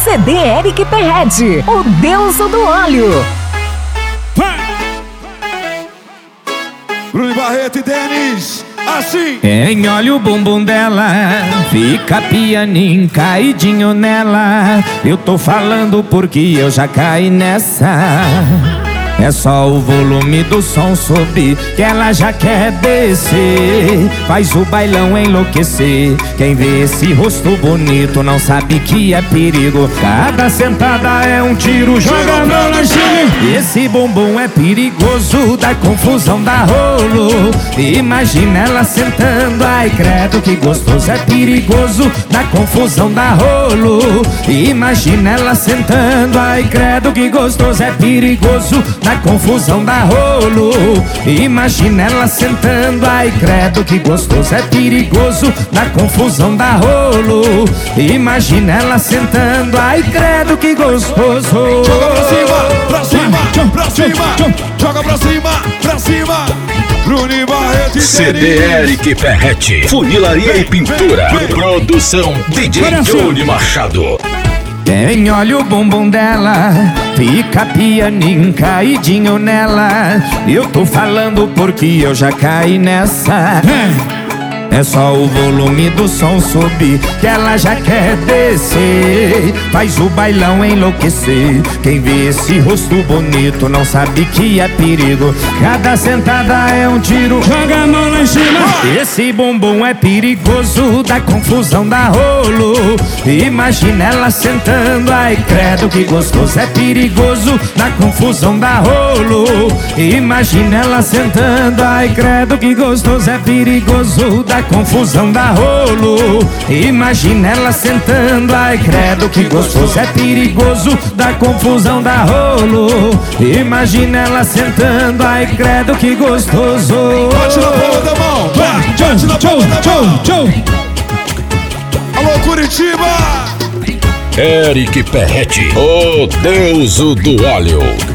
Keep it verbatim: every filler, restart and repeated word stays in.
C D Eric Perrette, o Deus do óleo. Bruno Barreto e Denis, assim. Quem olha o bumbum dela, fica pianinho caidinho nela. Eu tô falando porque eu já caí nessa. É só o volume do som subir que ela já quer descer. Faz o bailão enlouquecer. Quem vê esse rosto bonito não sabe que é perigo. Cada sentada é um tiro, joga a mão lá em cima. Esse bumbum é perigoso, dá confusão, dá rolo. Imagina ela sentando, ai credo que gostoso. É perigoso, dá confusão, dá rolo. Imagina ela sentando, ai credo que gostoso. É perigoso, na confusão dá rolo. Imagina ela sentando, ai credo que gostoso. É perigoso, na confusão dá rolo. Imagina ela sentando, ai credo que gostoso. Joga pra cima, pra cima, pra cima. Joga pra cima, pra cima. Bruno Barreto e C D Eric Perrette, funilaria e pintura. Produção D J Johnny Machado. Quem olha o bumbum dela, fica pianinho caidinho nela. Eu tô falando porque eu já caí nessa. É só o volume do som subir que ela já quer descer. Faz o bailão enlouquecer. Quem vê esse rosto bonito não sabe que é perigo. Cada sentada é um tiro, joga a mão lá em cima. Esse bumbum é perigoso, dá confusão, dá rolo. Imagina ela sentando, ai credo que gostoso. É perigoso, dá confusão, dá rolo. Imagina ela sentando, ai credo que gostoso. É perigoso, dá confusão, dá rolo. Imagina ela sentando, ai credo que gostoso. É perigoso, dá confusão, dá rolo. Imagina ela sentando, ai credo que gostoso. Bate na palma da mão, bate na palma da mão. Alô Curitiba. Eric Perrette, o Deus do óleo.